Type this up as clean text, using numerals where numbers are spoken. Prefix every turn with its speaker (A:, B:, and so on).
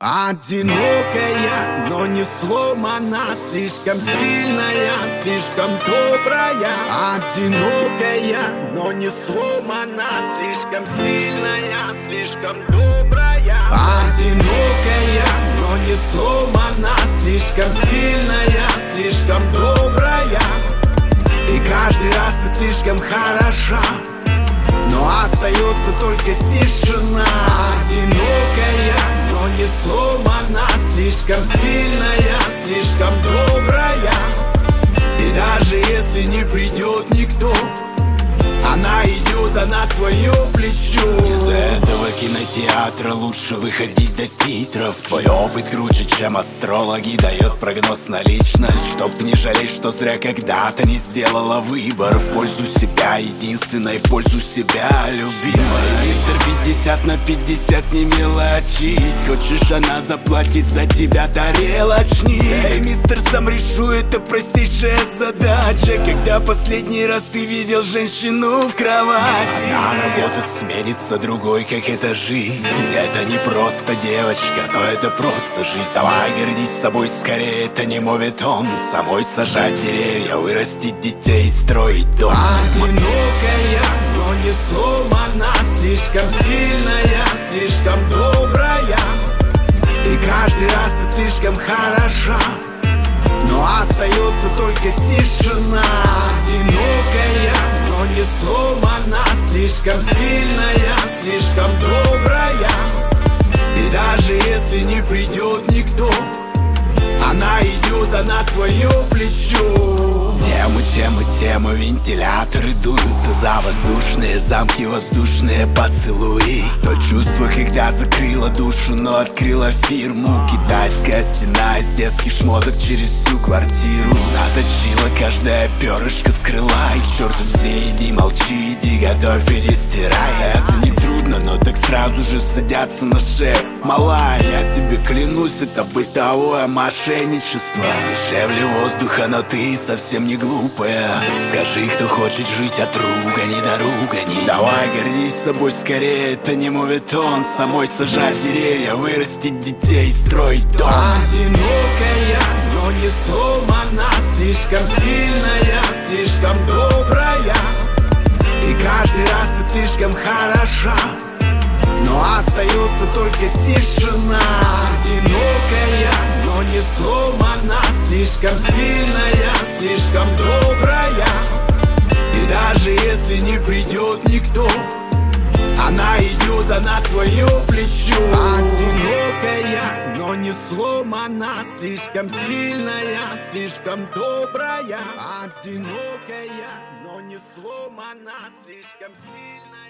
A: Одинокая, но не сломана, слишком сильная, слишком добрая. Одинокая, но не сломана, слишком сильная, слишком добрая. Одинокая, но не сломана, слишком сильная, слишком добрая. И каждый раз ты слишком хороша, но остается только тишина. Одинокая, но не сломана, слишком сильная, слишком добрая. И даже если не придет никто, она идет, она свое плечо.
B: Из этого кинотеатра лучше выходить до титров. Твой опыт круче, чем астрологи, дает прогноз на личность. Чтоб не жалеть, что зря когда-то не сделала выбор в пользу себя, единственной в пользу себя, любимой. Мистер 50/50, не мелочись. Хочешь, она заплатит за тебя тарелочник. Эй, мистер, сам решу, это простейшая задача. Когда последний раз ты видел женщину в кровати? Одна работа сменится другой, как это жизнь. Это не просто девочка, но это просто жизнь. Давай гордись собой скорее, это не моветон. Самой сажать деревья, вырастить детей, строить дом.
A: Одинокая, но не сломана, слишком сильная, слишком добрая. И каждый раз ты слишком хороша, но остается только тишина. Одинокая, но не сломана, слишком сильная, слишком добрая. И даже если не придет никто, она идет, она свое плечо.
B: Темы, вентиляторы дуют за воздушные замки, воздушные поцелуи. То чувство, когда закрыла душу, но открыла фирму. Китайская стена из детских шмоток через всю квартиру. Заточила каждое перышко с крыла. И к черту все, иди молчи, иди готовь, иди стирай. Это не трудно, но так сразу же садятся на шею. Малая, я тебе клянусь, это бытовое мошенничество. Дешевле воздуха, но ты совсем не глупая. Скажи, кто хочет жить от ругани до ругани. Давай гордись собой скорее, это не моветон. Самой сажать деревья, вырастить детей, строить дом.
A: Одинокая, но не сломана, слишком сильная, слишком добрая. И каждый раз ты слишком хороша, но остается только тишина. Одинокая, но не сломана, слишком сильная, слишком добрая. И даже если не придет никто, она идет, она свое плечо. Одинокая, но не сломана, слишком сильная, слишком добрая. Одинокая, но не сломана, слишком сильная.